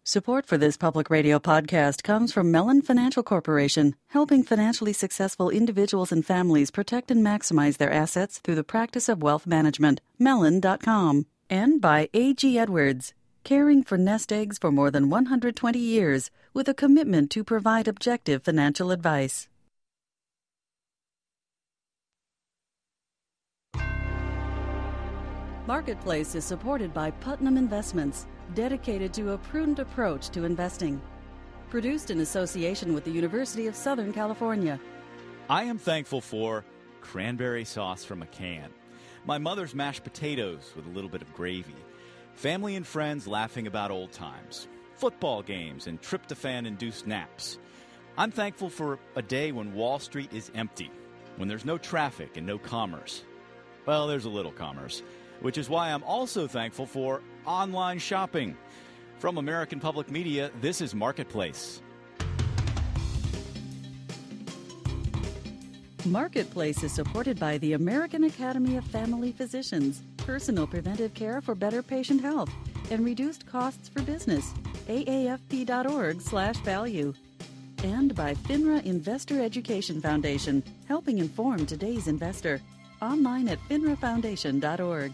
Support for this public radio podcast comes from Mellon Financial Corporation, helping financially successful individuals and families protect and maximize their assets through the practice of wealth management. Mellon.com. And by A.G. Edwards, caring for nest eggs for more than 120 years with a commitment to provide objective financial advice. Marketplace is supported by Putnam Investments, dedicated to a prudent approach to investing. Produced in association with the University of Southern California. I am thankful for cranberry sauce from a can, my mother's mashed potatoes with a little bit of gravy, family and friends laughing about old times, football games and tryptophan-induced naps. I'm thankful for a day when Wall Street is empty, when there's no traffic and no commerce. Well, there's a little commerce, which is why I'm also thankful for online shopping. From American Public Media, this is Marketplace. Marketplace is supported by the American Academy of Family Physicians, personal preventive care for better patient health, and reduced costs for business, aafp.org/value. And by FINRA Investor Education Foundation, helping inform today's investor. Online at finrafoundation.org.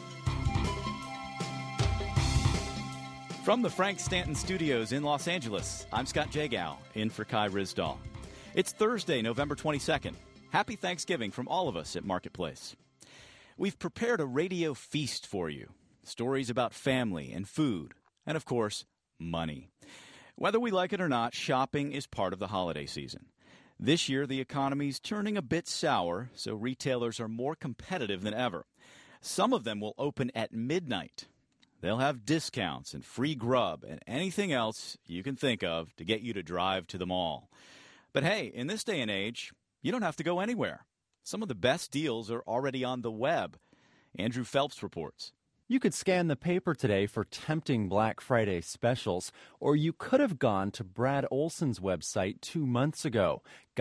From the Frank Stanton Studios in Los Angeles, I'm Scott Jagow, in for Kai Rizdal. It's Thursday, November 22nd. Happy Thanksgiving from all of us at Marketplace. We've prepared a radio feast for you. Stories about family and food, and of course, money. Whether we like it or not, shopping is part of the holiday season. This year, the economy's turning a bit sour, so retailers are more competitive than ever. Some of them will open at midnight. They'll have discounts and free grub and anything else you can think of to get you to drive to the mall. But hey, in this day and age, you don't have to go anywhere. Some of the best deals are already on the web. Andrew Phelps reports. You could scan the paper today for tempting Black Friday specials, or you could have gone to Brad Olson's website 2 months ago.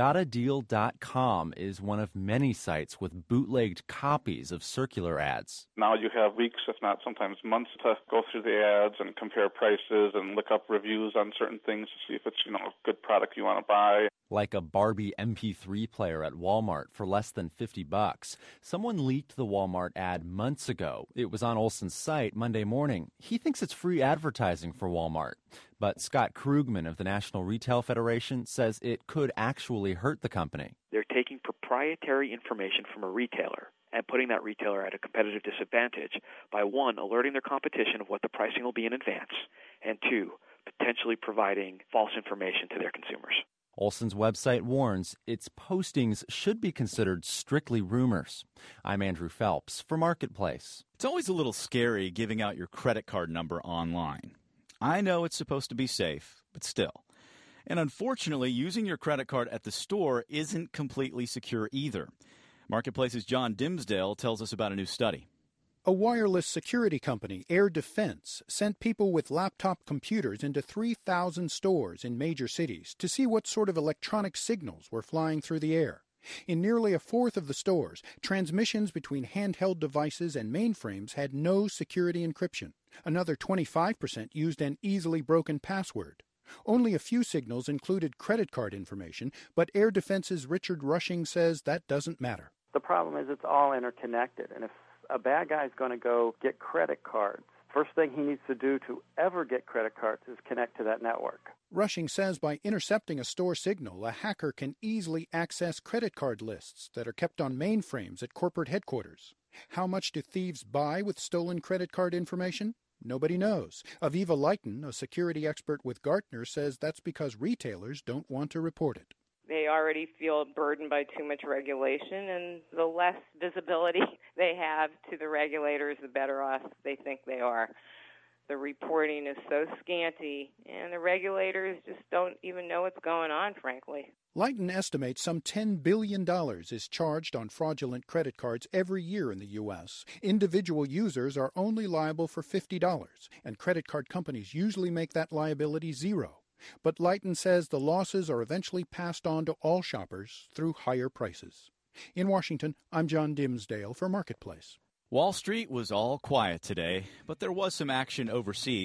GotADeal.com is one of many sites with bootlegged copies of circular ads. Now you have weeks, if not sometimes months, to go through the ads and compare prices and look up reviews on certain things to see if it's, a good product you want to buy. Like a Barbie MP3 player at Walmart for less than $50. Someone leaked the Walmart ad months ago. It was on Olson's site Monday morning. He thinks it's free advertising for Walmart. But Scott Krugman of the National Retail Federation says it could actually hurt the company. They're taking proprietary information from a retailer and putting that retailer at a competitive disadvantage by, one, alerting their competition of what the pricing will be in advance, and two, potentially providing false information to their consumers. Olson's website warns its postings should be considered strictly rumors. I'm Andrew Phelps for Marketplace. It's always a little scary giving out your credit card number online. I know it's supposed to be safe, but still. And unfortunately, using your credit card at the store isn't completely secure either. Marketplace's John Dimsdale tells us about a new study. A wireless security company, Air Defense, sent people with laptop computers into 3,000 stores in major cities to see what sort of electronic signals were flying through the air. In nearly a fourth of the stores, transmissions between handheld devices and mainframes had no security encryption. Another 25% used an easily broken password. Only a few signals included credit card information, but Air Defense's Richard Rushing says that doesn't matter. The problem is it's all interconnected, and if a bad guy's going to go get credit cards, first thing he needs to do to ever get credit cards is connect to that network. Rushing says by intercepting a store signal, a hacker can easily access credit card lists that are kept on mainframes at corporate headquarters. How much do thieves buy with stolen credit card information? Nobody knows. Aviva Lighton, a security expert with Gartner, says that's because retailers don't want to report it. They already feel burdened by too much regulation, and the less visibility they have to the regulators, the better off they think they are. The reporting is so scanty, and the regulators just don't even know what's going on, frankly. Lighton estimates some $10 billion is charged on fraudulent credit cards every year in the U.S. Individual users are only liable for $50, and credit card companies usually make that liability zero. But Lighton says the losses are eventually passed on to all shoppers through higher prices. In Washington, I'm John Dimsdale for Marketplace. Wall Street was all quiet today, but there was some action overseas.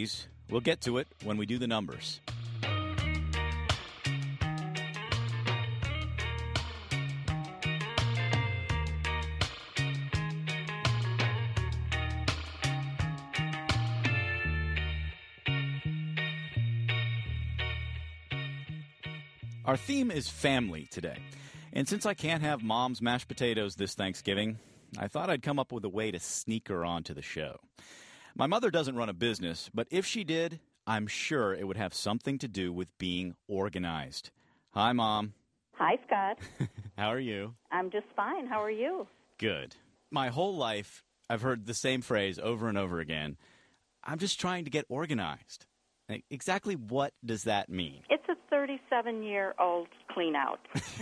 We'll get to it when we do the numbers. Our theme is family today. And since I can't have Mom's mashed potatoes this Thanksgiving, I thought I'd come up with a way to sneak her onto the show. My mother doesn't run a business, but if she did, I'm sure it would have something to do with being organized. Hi, Mom. Hi, Scott. How are you? I'm just fine. How are you? Good. My whole life, I've heard the same phrase over and over again. I'm just trying to get organized. Exactly what does that mean? It's a 37-year-old clean-out.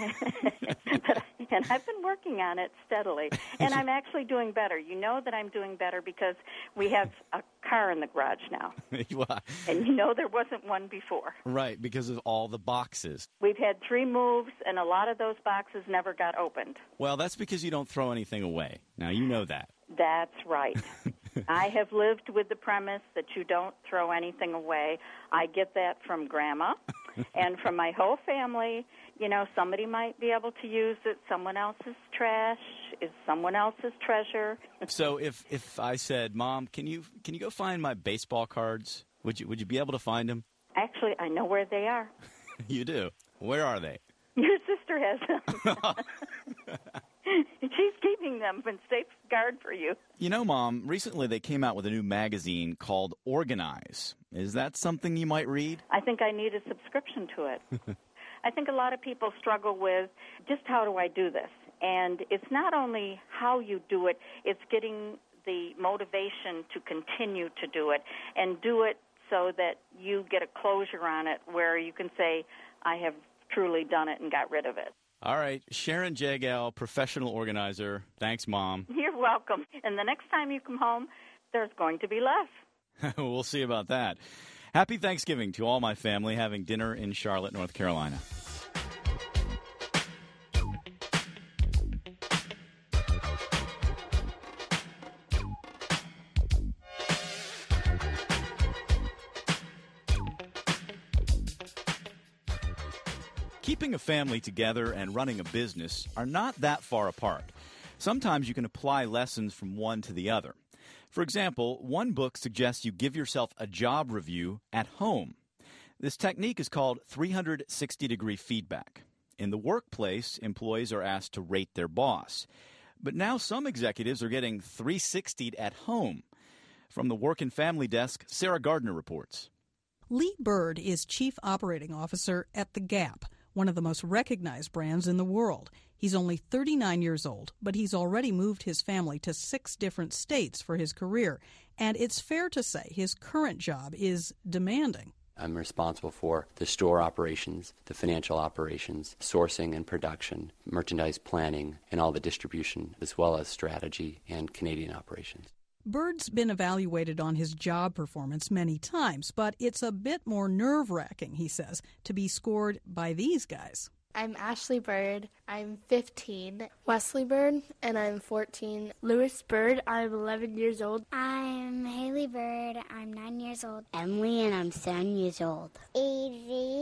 And I've been working on it steadily. And I'm actually doing better. You know that I'm doing better because we have a car in the garage now. And you know there wasn't one before. Right, because of all the boxes. We've had 3 moves, and a lot of those boxes never got opened. Well, that's because you don't throw anything away. Now, you know that. That's right. I have lived with the premise that you don't throw anything away. I get that from Grandma and from my whole family. You know, somebody might be able to use it. Someone else's trash is someone else's treasure. So if I said, Mom, can you go find my baseball cards? Would you be able to find them? Actually, I know where they are. You do? Where are they? Your sister has them. She's keeping them in safeguard for you. You know, Mom, recently they came out with a new magazine called Organize. Is that something you might read? I think I need a subscription to it. I think a lot of people struggle with just how do I do this? And it's not only how you do it, it's getting the motivation to continue to do it and do it so that you get a closure on it where you can say, I have truly done it and got rid of it. All right. Sharon Jagal, professional organizer. Thanks, Mom. You're welcome. And the next time you come home, there's going to be less. We'll see about that. Happy Thanksgiving to all my family having dinner in Charlotte, North Carolina. Keeping a family together and running a business are not that far apart. Sometimes you can apply lessons from one to the other. For example, one book suggests you give yourself a job review at home. This technique is called 360-degree feedback. In the workplace, employees are asked to rate their boss. But now some executives are getting 360'd at home. From the Work and Family Desk, Sarah Gardner reports. Lee Bird is Chief Operating Officer at The Gap, one of the most recognized brands in the world. He's only 39 years old, but he's already moved his family to 6 different states for his career. And it's fair to say his current job is demanding. I'm responsible for the store operations, the financial operations, sourcing and production, merchandise planning, and all the distribution, as well as strategy and Canadian operations. Bird's been evaluated on his job performance many times, but it's a bit more nerve-wracking, he says, to be scored by these guys. I'm Ashley Bird. I'm 15. Wesley Bird, and I'm 14. Lewis Bird. I'm 11 years old. I'm Haley Bird. I'm 9 years old. Emily, and I'm 7 years old. Easy.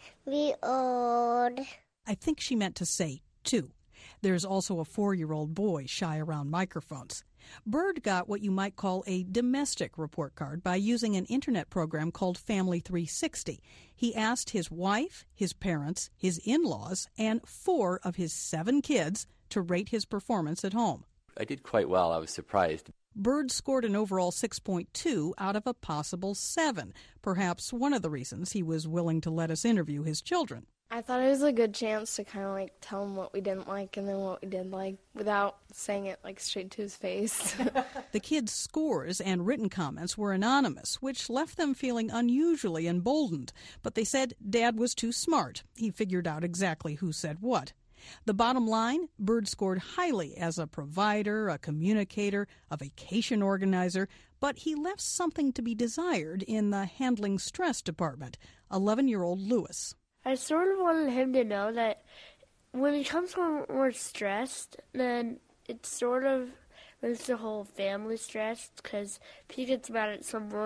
We old. I think she meant to say 2. There's also a 4-year-old boy shy around microphones. Bird got what you might call a domestic report card by using an internet program called Family 360. He asked his wife, his parents, his in-laws, and 4 of his 7 kids to rate his performance at home. I did quite well. I was surprised. Bird scored an overall 6.2 out of a possible 7, perhaps one of the reasons he was willing to let us interview his children. I thought it was a good chance to kind of tell him what we didn't like and then what we did like without saying it straight to his face. The kids' scores and written comments were anonymous, which left them feeling unusually emboldened. But they said Dad was too smart. He figured out exactly who said what. The bottom line, Bird scored highly as a provider, a communicator, a vacation organizer, but he left something to be desired in the handling stress department. 11-year-old Lewis. I sort of wanted him to know that when he comes home more stressed, then it sort of makes the whole family stressed, because if he gets mad at someone,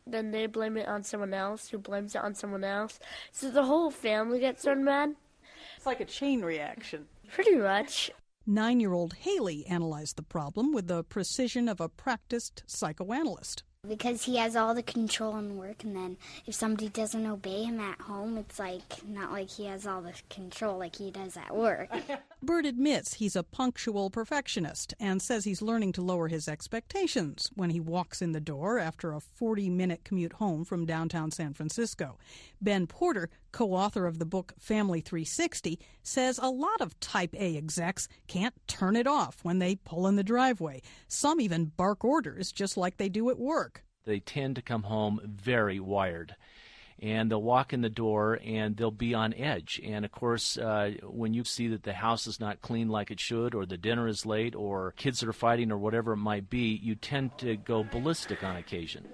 then they blame it on someone else, who blames it on someone else. So the whole family gets so mad. It's like a chain reaction. Pretty much. 9-year-old Haley analyzed the problem with the precision of a practiced psychoanalyst. Because he has all the control and work, and then if somebody doesn't obey him at home, it's like not like he has all the control like he does at work. Bert admits he's a punctual perfectionist and says he's learning to lower his expectations when he walks in the door after a 40-minute commute home from downtown San Francisco. Ben Porter, co-author of the book Family 360, says a lot of Type A execs can't turn it off when they pull in the driveway. Some even bark orders just like they do at work. They tend to come home very wired, and they'll walk in the door and they'll be on edge. And, of course, when you see that the house is not clean like it should, or the dinner is late, or kids are fighting, or whatever it might be, you tend to go ballistic on occasion.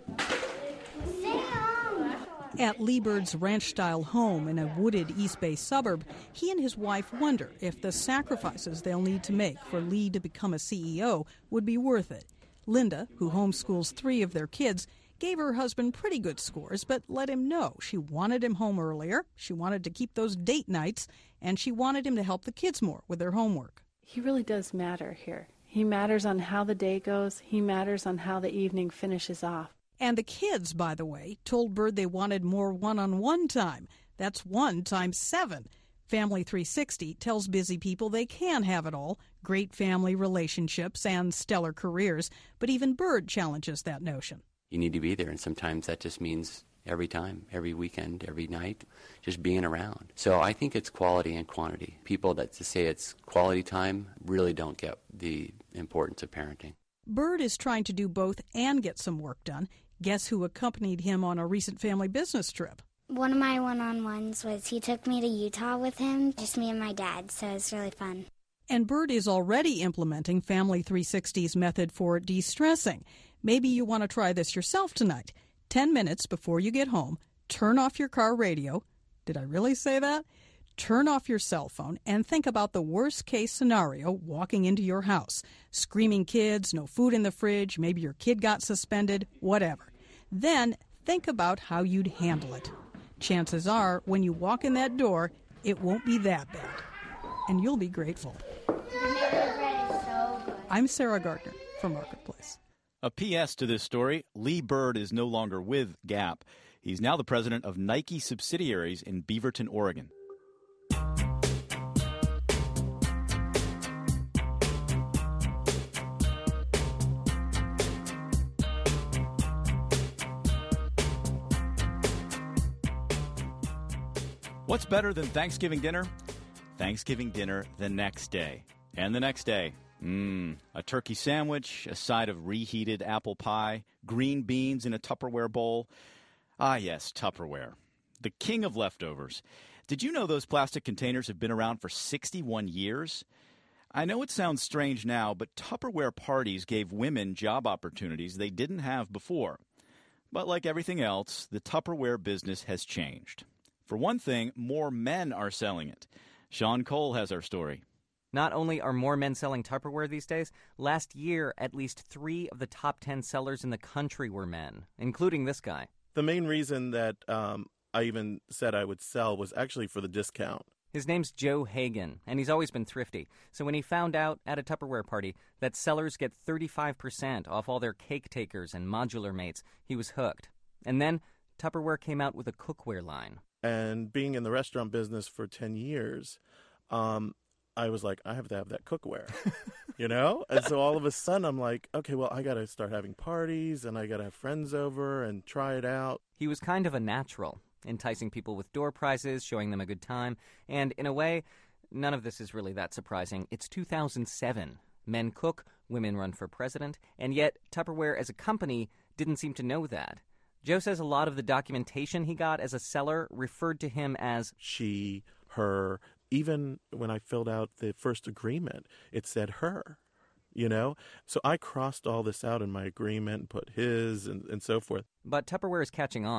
At Lee Bird's ranch-style home in a wooded East Bay suburb, he and his wife wonder if the sacrifices they'll need to make for Lee to become a CEO would be worth it. Linda, who homeschools 3 of their kids, gave her husband pretty good scores, but let him know she wanted him home earlier, she wanted to keep those date nights, and she wanted him to help the kids more with their homework. He really does matter here. He matters on how the day goes. He matters on how the evening finishes off. And the kids, by the way, told Bird they wanted more one-on-one time. That's 1 times 7. Family 360 tells busy people they can have it all, great family relationships and stellar careers, but even Bird challenges that notion. You need to be there, and sometimes that just means every time, every weekend, every night, just being around. So I think it's quality and quantity. People that say it's quality time really don't get the importance of parenting. Bird is trying to do both and get some work done. Guess who accompanied him on a recent family business trip? One of my one-on-ones was he took me to Utah with him, just me and my dad, so it was really fun. And Bird is already implementing Family 360's method for de-stressing. Maybe you want to try this yourself tonight. 10 minutes before you get home, turn off your car radio. Did I really say that? Turn off your cell phone and think about the worst-case scenario walking into your house. Screaming kids, no food in the fridge, maybe your kid got suspended, whatever. Then think about how you'd handle it. Chances are, when you walk in that door, it won't be that bad. And you'll be grateful. I'm Sarah Gardner from Marketplace. A P.S. to this story, Lee Bird is no longer with Gap. He's now the president of Nike subsidiaries in Beaverton, Oregon. What's better than Thanksgiving dinner? Thanksgiving dinner the next day. And the next day. A turkey sandwich, a side of reheated apple pie, green beans in a Tupperware bowl. Ah, yes, Tupperware. The king of leftovers. Did you know those plastic containers have been around for 61 years? I know it sounds strange now, but Tupperware parties gave women job opportunities they didn't have before. But like everything else, the Tupperware business has changed. For one thing, more men are selling it. Sean Cole has our story. Not only are more men selling Tupperware these days, last year at least 3 of the top 10 sellers in the country were men, including this guy. The main reason that I even said I would sell was actually for the discount. His name's Joe Hagan, and he's always been thrifty. So when he found out at a Tupperware party that sellers get 35% off all their cake takers and modular mates, he was hooked. And then Tupperware came out with a cookware line. And being in the restaurant business for 10 years, I was like, I have to have that cookware, you know? And so all of a sudden I'm like, okay, well, I got to start having parties and I got to have friends over and try it out. He was kind of a natural, enticing people with door prizes, showing them a good time. And in a way, none of this is really that surprising. It's 2007. Men cook, women run for president, and yet Tupperware as a company didn't seem to know that. Joe says a lot of the documentation he got as a seller referred to him as she, her. Even when I filled out the first agreement, it said her, you know? So I crossed all this out in my agreement, put his and so forth. But Tupperware is catching on.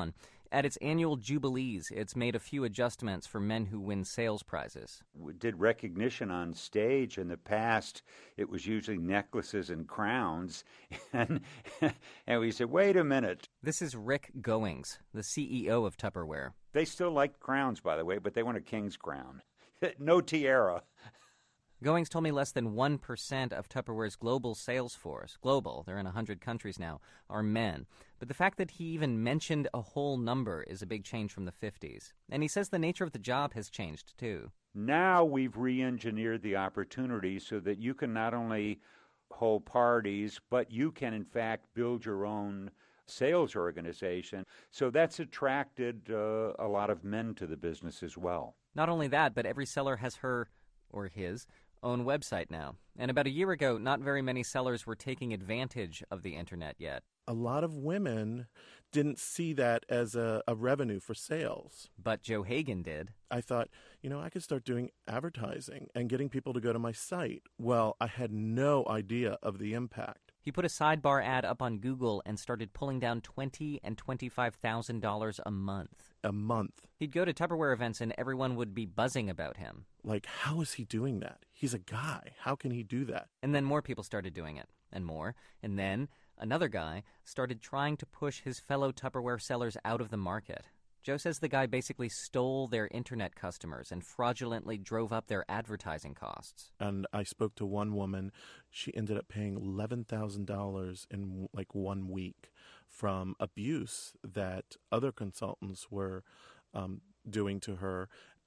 At its annual Jubilees, it's made a few adjustments for men who win sales prizes. We did recognition on stage. In the past, it was usually necklaces and crowns. And we said, wait a minute. This is Rick Goings, the CEO of Tupperware. They still like crowns, by the way, but they want a king's crown. No tiara. Goings told me less than 1% of Tupperware's global sales force, they're in 100 countries now, are men. But the fact that he even mentioned a whole number is a big change from the 50s. And he says the nature of the job has changed, too. Now we've re-engineered the opportunity so that you can not only hold parties, but you can, in fact, build your own sales organization. So that's attracted a lot of men to the business as well. Not only that, but every seller has her, or his, own website now. And about a year ago, not very many sellers were taking advantage of the internet yet. A lot of women didn't see that as a revenue for sales. But Joe Hagan did. I thought, I could start doing advertising and getting people to go to my site. Well, I had no idea of the impact. He put a sidebar ad up on Google and started pulling down $20,000 and $25,000 a month. A month. He'd go to Tupperware events and everyone would be buzzing about him. Like, how is he doing that? He's a guy. How can he do that? And then more people started doing it, and more. And then another guy started trying to push his fellow Tupperware sellers out of the market. Joe says the guy basically stole their internet customers and fraudulently drove up their advertising costs. And I spoke to one woman. She ended up paying $11,000 in like 1 week from abuse that other consultants were doing to her.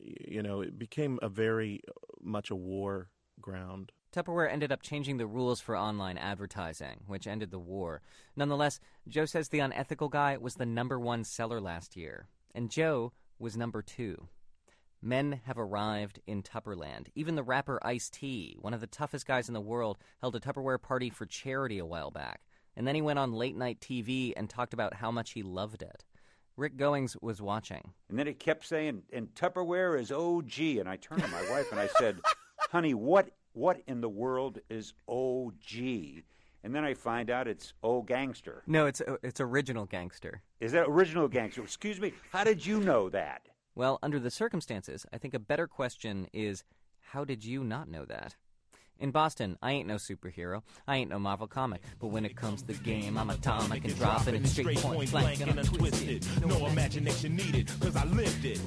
It became very much a war ground. Tupperware ended up changing the rules for online advertising, which ended the war. Nonetheless, Joe says the unethical guy was the #1 seller last year, and Joe was #2. Men have arrived in Tupperland. Even the rapper Ice-T, one of the toughest guys in the world, held a Tupperware party for charity a while back. And then he went on late-night TV and talked about how much he loved it. Rick Goings was watching. And then it kept saying, and Tupperware is OG. And I turned to my wife and I said, honey, what in the world is OG? And then I find out it's old gangster. No, it's original gangster. Is that original gangster? Excuse me, how did you know that? Well, under the circumstances, I think a better question is, how did you not know that? In Boston, I ain't no superhero, I ain't no Marvel comic, but when it comes to the game, I'm atomic and dropping it straight point blank and untwisted. No imagination needed, cause I lived it.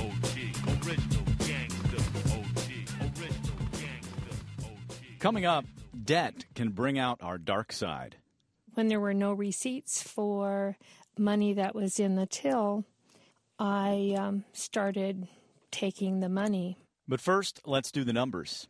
OG, original gangster. OG, original gangster. Coming up, debt can bring out our dark side. When there were no receipts for money that was in the till, I started taking the money. But first, let's do the numbers.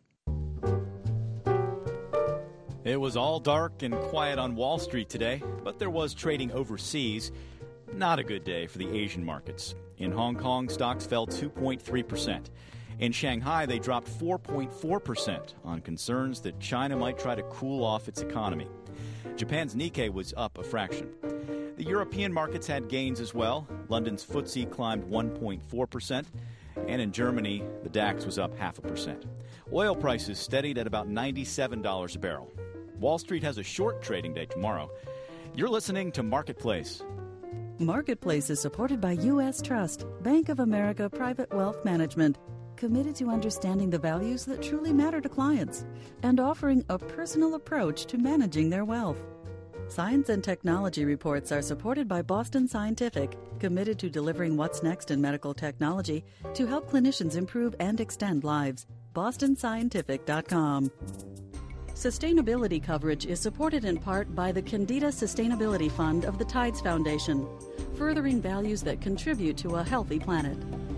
It was all dark and quiet on Wall Street today, but there was trading overseas. Not a good day for the Asian markets. In Hong Kong, stocks fell 2.3%. In Shanghai, they dropped 4.4% on concerns that China might try to cool off its economy. Japan's Nikkei was up a fraction. The European markets had gains as well. London's FTSE climbed 1.4%, and in Germany, the DAX was up 0.5%. Oil prices steadied at about $97 a barrel. Wall Street has a short trading day tomorrow. You're listening to Marketplace. Marketplace is supported by U.S. Trust, Bank of America Private Wealth Management, committed to understanding the values that truly matter to clients and offering a personal approach to managing their wealth. Science and technology reports are supported by Boston Scientific, committed to delivering what's next in medical technology to help clinicians improve and extend lives. BostonScientific.com. Sustainability coverage is supported in part by the Candida Sustainability Fund of the Tides Foundation, furthering values that contribute to a healthy planet.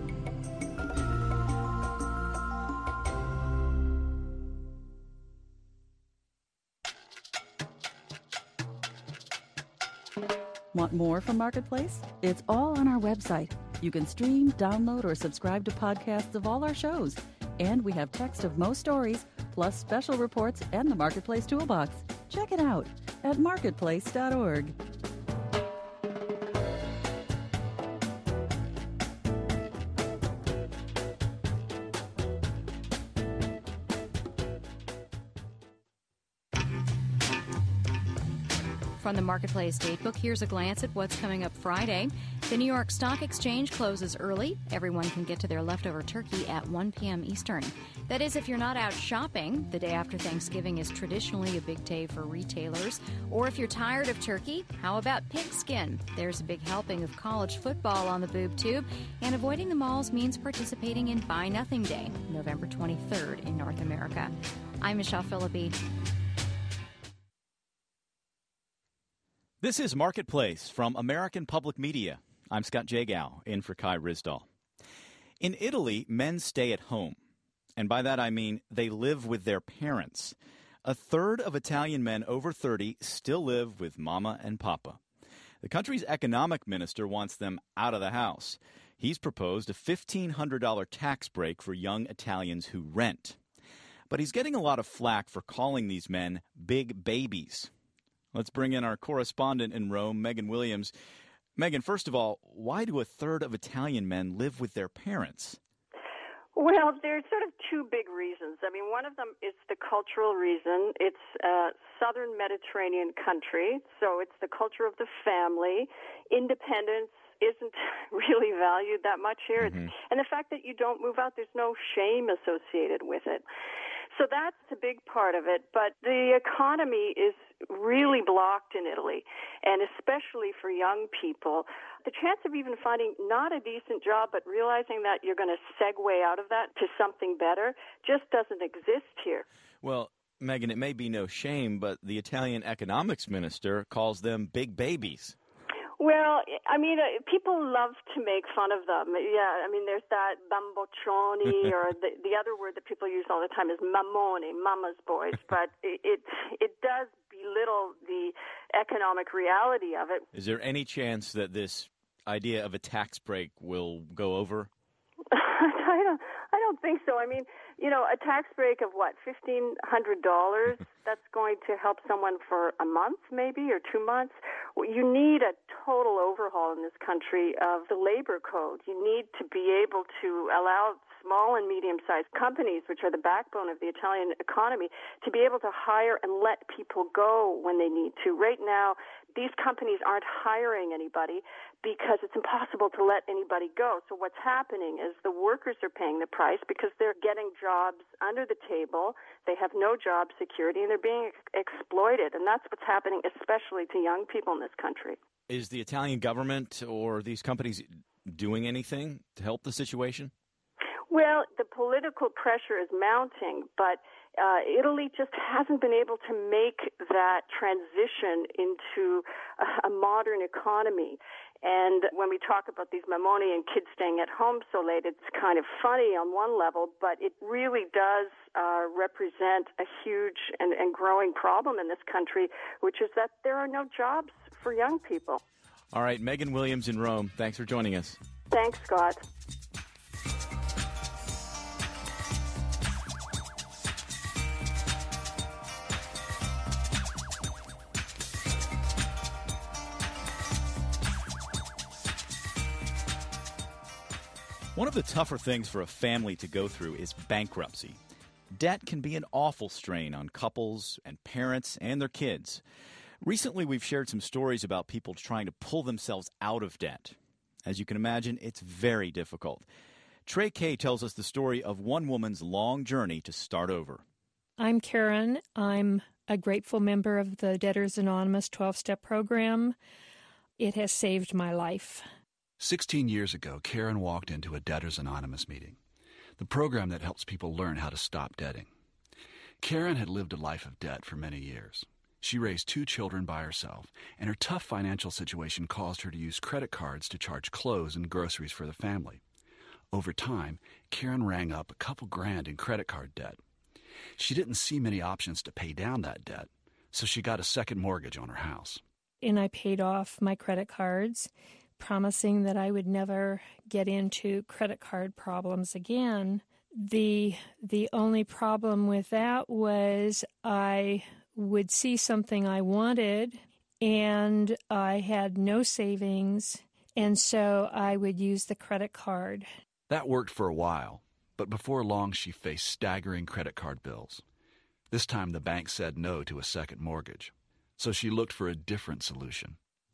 Want more from Marketplace? It's all on our website. You can stream, download, or subscribe to podcasts of all our shows. And we have text of most stories, plus special reports and the Marketplace Toolbox. Check it out at marketplace.org. From the Marketplace Datebook, here's a glance at what's coming up Friday. The New York Stock Exchange closes early. Everyone can get to their leftover turkey at 1 p.m. Eastern. That is, if you're not out shopping. The day after Thanksgiving is traditionally a big day for retailers. Or if you're tired of turkey, how about pigskin? There's a big helping of college football on the boob tube. And avoiding the malls means participating in Buy Nothing Day, November 23rd in North America. I'm Michelle Philippi. This is Marketplace from American Public Media. I'm Scott Jagow, in for Kai Ryssdal. In Italy, men stay at home. And by that I mean they live with their parents. A third of Italian men over 30 still live with mama and papa. The country's economic minister wants them out of the house. He's proposed a $1,500 tax break for young Italians who rent. But he's getting a lot of flack for calling these men big babies. Let's bring in our correspondent in Rome, Megan Williams. Megan, first of all, why do a third of Italian men live with their parents? Well, there's sort of two big reasons. I mean, one of them is the cultural reason. It's a southern Mediterranean country, so it's the culture of the family. Independence isn't really valued that much here. And the fact that you don't move out, there's no shame associated with it. So that's a big part of it. But the economy is really blocked in Italy, and especially for young people. The chance of even finding not a decent job, but realizing that you're going to segue out of that to something better just doesn't exist here. Well, Megan, it may be no shame, but the Italian economics minister calls them big babies. Well, I mean, people love to make fun of them. Yeah, I mean, there's that bamboccioni, or the other word that people use all the time is mamone, mama's boys. But it does belittle the economic reality of it. Is there any chance that this idea of a tax break will go over? I don't think so. I mean, you know, a tax break of what, $1,500? That's going to help someone for a month, maybe, or 2 months. You need a total overhaul in this country of the labor code. You need to be able to allow small and medium-sized companies, which are the backbone of the Italian economy, to be able to hire and let people go when they need to. Right now, these companies aren't hiring anybody because it's impossible to let anybody go. So what's happening is the workers are paying the price because they're getting jobs under the table. They have no job security, and they're being exploited. And that's what's happening, especially to young people in this country. Is the Italian government or these companies doing anything to help the situation? Well, the political pressure is mounting, but Italy just hasn't been able to make that transition into a modern economy. And when we talk about these mamoni and kids staying at home so late, it's kind of funny on one level, but it really does represent a huge and growing problem in this country, which is that there are no jobs for young people. All right, Megan Williams in Rome, thanks for joining us. Thanks, Scott. One of the tougher things for a family to go through is bankruptcy. Debt can be an awful strain on couples and parents and their kids. Recently, we've shared some stories about people trying to pull themselves out of debt. As you can imagine, it's very difficult. Trey Kay tells us the story of one woman's long journey to start over. I'm Karen. I'm a grateful member of the Debtors Anonymous 12-Step program. It has saved my life. 16 years ago, Karen walked into a Debtors Anonymous meeting, the program that helps people learn how to stop debting. Karen had lived a life of debt for many years. She raised 2 children by herself, and her tough financial situation caused her to use credit cards to charge clothes and groceries for the family. Over time, Karen rang up a couple grand in credit card debt. She didn't see many options to pay down that debt, so she got a second mortgage on her house. And I paid off my credit cards, promising that I would never get into credit card problems again. The only problem with that was I would see something I wanted, and I had no savings, and so I would use the credit card. That worked for a while, but before long she faced staggering credit card bills. This time the bank said no to a second mortgage, so she looked for a different solution.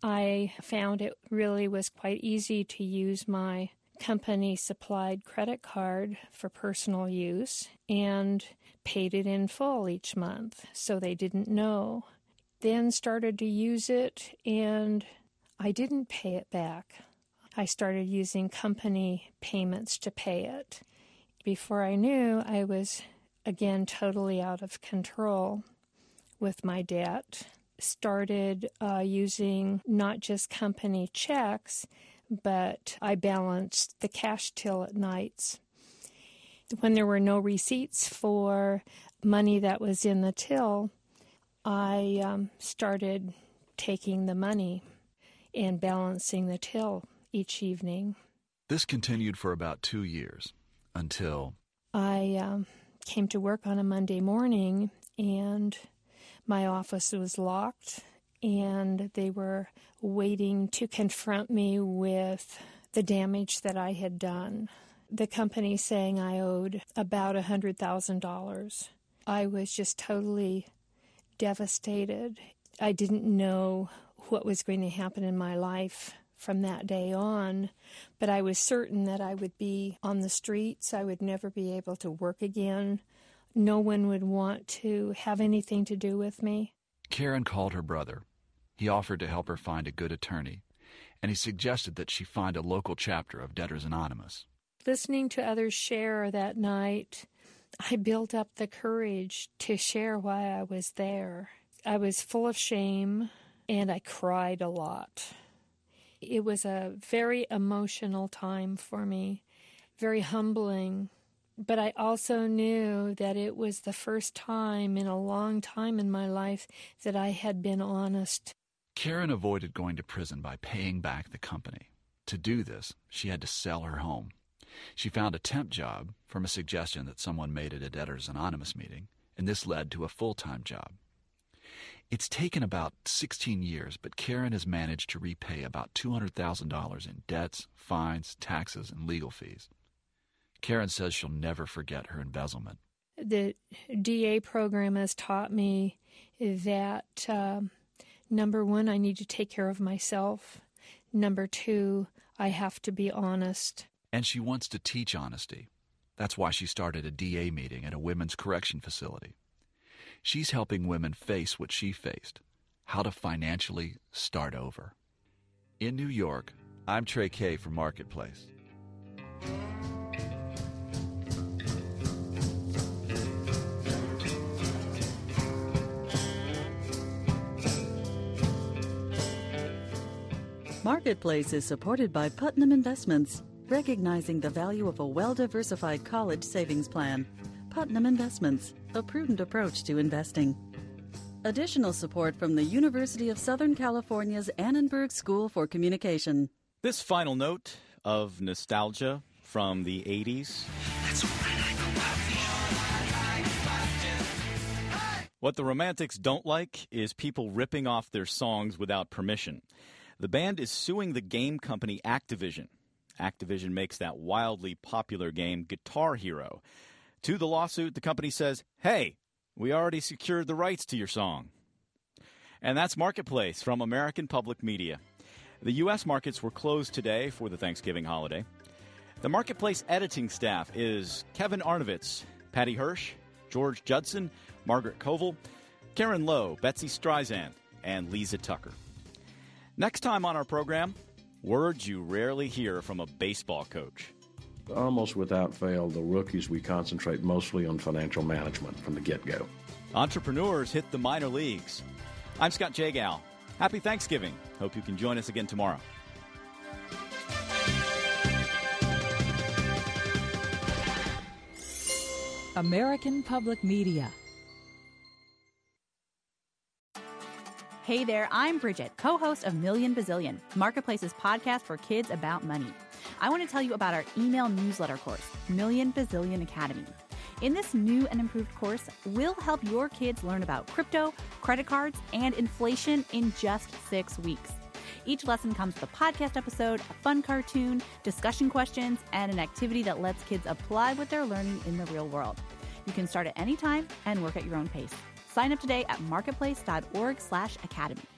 I found it really was quite easy to use my company-supplied credit card for personal use and paid it in full each month, so they didn't know. Then started to use it, and I didn't pay it back. I started using company payments to pay it. Before I knew, I was, again, totally out of control with my debt. Started using not just company checks, but I balanced the cash till at nights. When there were no receipts for money that was in the till, I started taking the money and balancing the till each evening. This continued for about 2 years, until I came to work on a Monday morning, and my office was locked, and they were waiting to confront me with the damage that I had done. The company saying I owed about $100,000. I was just totally devastated. I didn't know what was going to happen in my life from that day on, but I was certain that I would be on the streets. I would never be able to work again. No one would want to have anything to do with me. Karen called her brother. He offered to help her find a good attorney, and he suggested that she find a local chapter of Debtors Anonymous. Listening to others share that night, I built up the courage to share why I was there. I was full of shame, and I cried a lot. It was a very emotional time for me, very humbling. But I also knew that it was the first time in a long time in my life that I had been honest. Karen avoided going to prison by paying back the company. To do this, she had to sell her home. She found a temp job from a suggestion that someone made at a Debtors Anonymous meeting, and this led to a full-time job. It's taken about 16 years, but Karen has managed to repay about $200,000 in debts, fines, taxes, and legal fees. Karen says she'll never forget her embezzlement. The DA program has taught me that, number one, I need to take care of myself. Number two, I have to be honest. And she wants to teach honesty. That's why she started a DA meeting at a women's correction facility. She's helping women face what she faced, how to financially start over. In New York, I'm Trey Kay for Marketplace. Marketplace is supported by Putnam Investments, recognizing the value of a well-diversified college savings plan. Putnam Investments, a prudent approach to investing. Additional support from the University of Southern California's Annenberg School for Communication. This final note of nostalgia from the 80s. What the Romantics don't like is people ripping off their songs without permission. The band is suing the game company Activision. Activision makes that wildly popular game Guitar Hero. To the lawsuit, the company says, hey, we already secured the rights to your song. And that's Marketplace from American Public Media. The U.S. markets were closed today for the Thanksgiving holiday. The Marketplace editing staff is Kevin Arnovitz, Patty Hirsch, George Judson, Margaret Koval, Karen Lowe, Betsy Streisand, and Lisa Tucker. Next time on our program, words you rarely hear from a baseball coach. Almost without fail, the rookies, we concentrate mostly on financial management from the get-go. Entrepreneurs hit the minor leagues. I'm Scott Jagow. Happy Thanksgiving. Hope you can join us again tomorrow. American Public Media. Hey there, I'm Bridget, co-host of Million Bazillion, Marketplace's podcast for kids about money. I want to tell you about our email newsletter course, Million Bazillion Academy. In this new and improved course, we'll help your kids learn about crypto, credit cards, and inflation in just 6 weeks. Each lesson comes with a podcast episode, a fun cartoon, discussion questions, and an activity that lets kids apply what they're learning in the real world. You can start at any time and work at your own pace. Sign up today at marketplace.org/academy.